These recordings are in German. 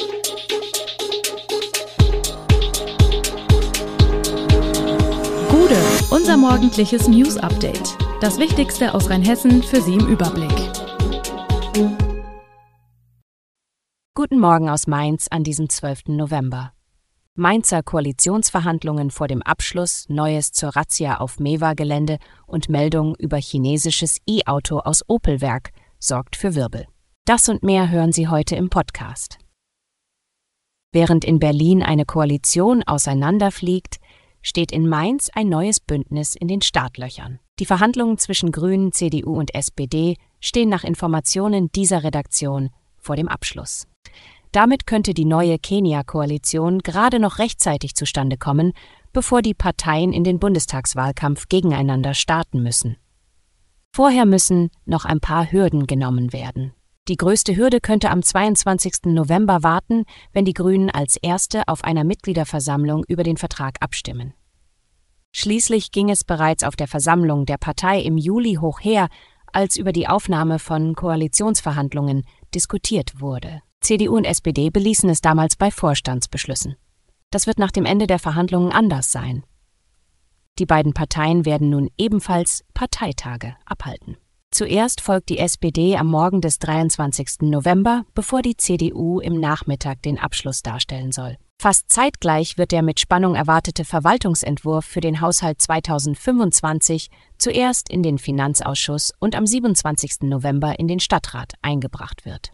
Gude, unser morgendliches News-Update. Das Wichtigste aus Rheinhessen für Sie im Überblick. Guten Morgen aus Mainz an diesem 12. November. Mainzer Koalitionsverhandlungen vor dem Abschluss, Neues zur Razzia auf Mewa-Gelände und Meldung über chinesisches E-Auto aus Opelwerk sorgt für Wirbel. Das und mehr hören Sie heute im Podcast. Während in Berlin eine Koalition auseinanderfliegt, steht in Mainz ein neues Bündnis in den Startlöchern. Die Verhandlungen zwischen Grünen, CDU und SPD stehen nach Informationen dieser Redaktion vor dem Abschluss. Damit könnte die neue Kenia-Koalition gerade noch rechtzeitig zustande kommen, bevor die Parteien in den Bundestagswahlkampf gegeneinander starten müssen. Vorher müssen noch ein paar Hürden genommen werden. Die größte Hürde könnte am 22. November warten, wenn die Grünen als Erste auf einer Mitgliederversammlung über den Vertrag abstimmen. Schließlich ging es bereits auf der Versammlung der Partei im Juli hoch her, als über die Aufnahme von Koalitionsverhandlungen diskutiert wurde. CDU und SPD beließen es damals bei Vorstandsbeschlüssen. Das wird nach dem Ende der Verhandlungen anders sein. Die beiden Parteien werden nun ebenfalls Parteitage abhalten. Zuerst folgt die SPD am Morgen des 23. November, bevor die CDU im Nachmittag den Abschluss darstellen soll. Fast zeitgleich wird der mit Spannung erwartete Verwaltungsentwurf für den Haushalt 2025 zuerst in den Finanzausschuss und am 27. November in den Stadtrat eingebracht wird.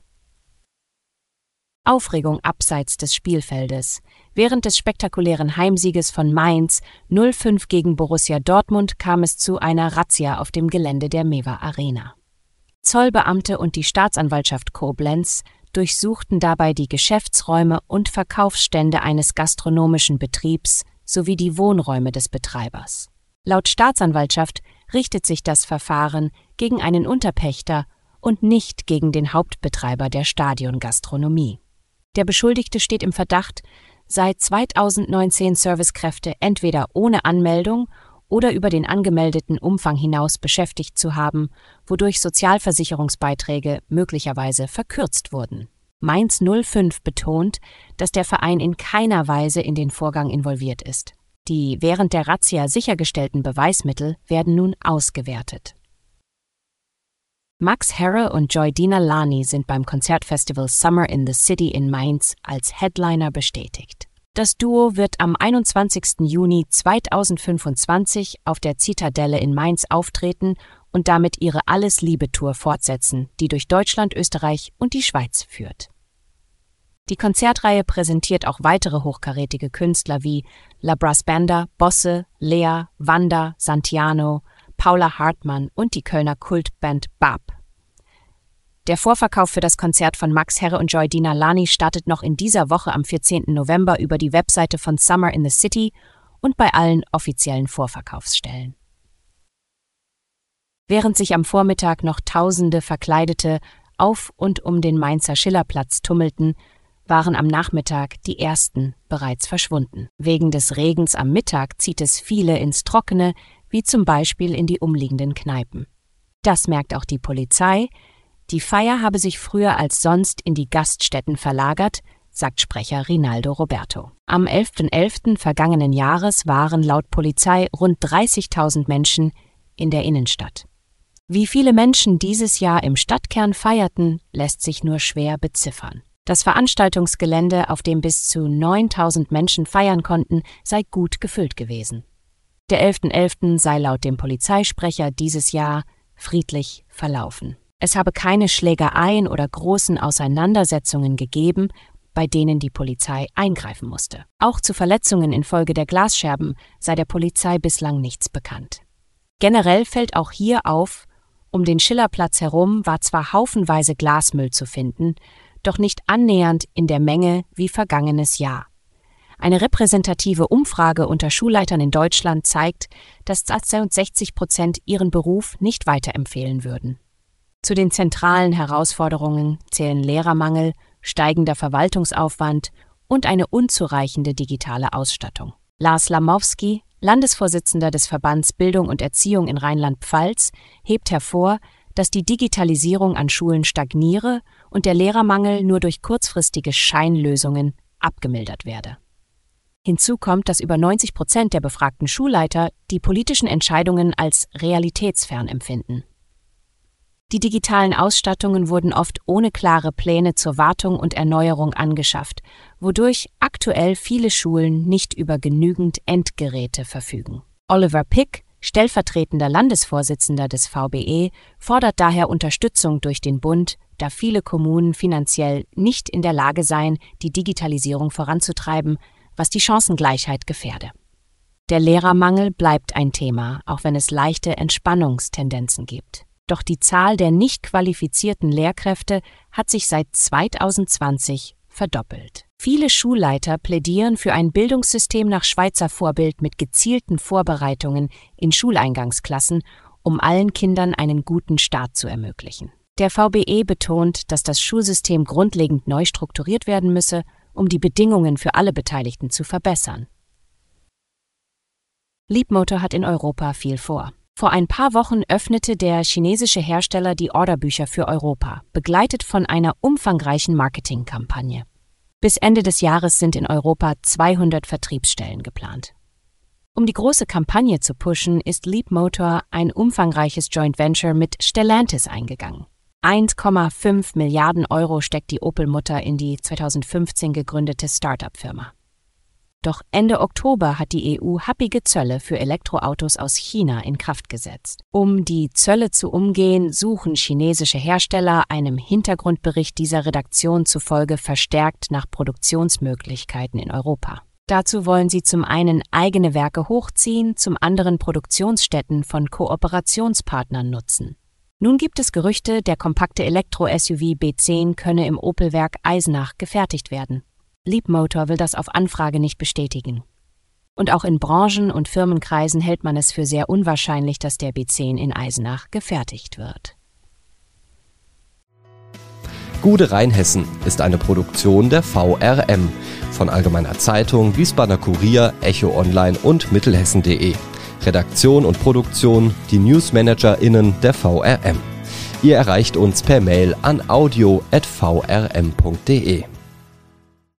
Aufregung abseits des Spielfeldes. Während des spektakulären Heimsieges von Mainz 0:5 gegen Borussia Dortmund kam es zu einer Razzia auf dem Gelände der Mewa Arena. Zollbeamte und die Staatsanwaltschaft Koblenz durchsuchten dabei die Geschäftsräume und Verkaufsstände eines gastronomischen Betriebs sowie die Wohnräume des Betreibers. Laut Staatsanwaltschaft richtet sich das Verfahren gegen einen Unterpächter und nicht gegen den Hauptbetreiber der Stadiongastronomie. Der Beschuldigte steht im Verdacht, seit 2019 Servicekräfte entweder ohne Anmeldung oder über den angemeldeten Umfang hinaus beschäftigt zu haben, wodurch Sozialversicherungsbeiträge möglicherweise verkürzt wurden. Mainz 05 betont, dass der Verein in keiner Weise in den Vorgang involviert ist. Die während der Razzia sichergestellten Beweismittel werden nun ausgewertet. Max Herre und Joy Dina Lani sind beim Konzertfestival Summer in the City in Mainz als Headliner bestätigt. Das Duo wird am 21. Juni 2025 auf der Zitadelle in Mainz auftreten und damit ihre Alles-Liebe-Tour fortsetzen, die durch Deutschland, Österreich und die Schweiz führt. Die Konzertreihe präsentiert auch weitere hochkarätige Künstler wie La Brass Banda, Bosse, Lea, Wanda, Santiano, Paula Hartmann und die Kölner Kultband BAP. Der Vorverkauf für das Konzert von Max Herre und Joy Dina Lani startet noch in dieser Woche am 14. November über die Webseite von Summer in the City und bei allen offiziellen Vorverkaufsstellen. Während sich am Vormittag noch Tausende Verkleidete auf und um den Mainzer Schillerplatz tummelten, waren am Nachmittag die ersten bereits verschwunden. Wegen des Regens am Mittag zieht es viele ins Trockene, wie zum Beispiel in die umliegenden Kneipen. Das merkt auch die Polizei. Die Feier habe sich früher als sonst in die Gaststätten verlagert, sagt Sprecher Rinaldo Roberto. Am 11.11. vergangenen Jahres waren laut Polizei rund 30.000 Menschen in der Innenstadt. Wie viele Menschen dieses Jahr im Stadtkern feierten, lässt sich nur schwer beziffern. Das Veranstaltungsgelände, auf dem bis zu 9.000 Menschen feiern konnten, sei gut gefüllt gewesen. Der 11.11. sei laut dem Polizeisprecher dieses Jahr friedlich verlaufen. Es habe keine Schlägereien oder großen Auseinandersetzungen gegeben, bei denen die Polizei eingreifen musste. Auch zu Verletzungen infolge der Glasscherben sei der Polizei bislang nichts bekannt. Generell fällt auch hier auf, um den Schillerplatz herum war zwar haufenweise Glasmüll zu finden, doch nicht annähernd in der Menge wie vergangenes Jahr. Eine repräsentative Umfrage unter Schulleitern in Deutschland zeigt, dass 62% ihren Beruf nicht weiterempfehlen würden. Zu den zentralen Herausforderungen zählen Lehrermangel, steigender Verwaltungsaufwand und eine unzureichende digitale Ausstattung. Lars Lamowski, Landesvorsitzender des Verbands Bildung und Erziehung in Rheinland-Pfalz, hebt hervor, dass die Digitalisierung an Schulen stagniere und der Lehrermangel nur durch kurzfristige Scheinlösungen abgemildert werde. Hinzu kommt, dass über 90% der befragten Schulleiter die politischen Entscheidungen als realitätsfern empfinden. Die digitalen Ausstattungen wurden oft ohne klare Pläne zur Wartung und Erneuerung angeschafft, wodurch aktuell viele Schulen nicht über genügend Endgeräte verfügen. Oliver Pick, stellvertretender Landesvorsitzender des VBE, fordert daher Unterstützung durch den Bund, da viele Kommunen finanziell nicht in der Lage seien, die Digitalisierung voranzutreiben, was die Chancengleichheit gefährde. Der Lehrermangel bleibt ein Thema, auch wenn es leichte Entspannungstendenzen gibt. Doch die Zahl der nicht qualifizierten Lehrkräfte hat sich seit 2020 verdoppelt. Viele Schulleiter plädieren für ein Bildungssystem nach Schweizer Vorbild mit gezielten Vorbereitungen in Schuleingangsklassen, um allen Kindern einen guten Start zu ermöglichen. Der VBE betont, dass das Schulsystem grundlegend neu strukturiert werden müsse, um die Bedingungen für alle Beteiligten zu verbessern. Leapmotor hat in Europa viel vor. Vor ein paar Wochen öffnete der chinesische Hersteller die Orderbücher für Europa, begleitet von einer umfangreichen Marketingkampagne. Bis Ende des Jahres sind in Europa 200 Vertriebsstellen geplant. Um die große Kampagne zu pushen, ist Leapmotor ein umfangreiches Joint Venture mit Stellantis eingegangen. 1,5 Milliarden Euro steckt die Opel-Mutter in die 2015 gegründete Start-up-Firma. Doch Ende Oktober hat die EU happige Zölle für Elektroautos aus China in Kraft gesetzt. Um die Zölle zu umgehen, suchen chinesische Hersteller einem Hintergrundbericht dieser Redaktion zufolge verstärkt nach Produktionsmöglichkeiten in Europa. Dazu wollen sie zum einen eigene Werke hochziehen, zum anderen Produktionsstätten von Kooperationspartnern nutzen. Nun gibt es Gerüchte, der kompakte Elektro-SUV B10 könne im Opel-Werk Eisenach gefertigt werden. Leapmotor will das auf Anfrage nicht bestätigen. Und auch in Branchen- und Firmenkreisen hält man es für sehr unwahrscheinlich, dass der B10 in Eisenach gefertigt wird. Gude Rheinhessen ist eine Produktion der VRM von Allgemeiner Zeitung, Wiesbadener Kurier, Echo Online und Mittelhessen.de. Redaktion und Produktion die NewsmanagerInnen der VRM. Ihr erreicht uns per Mail an audio@vrm.de.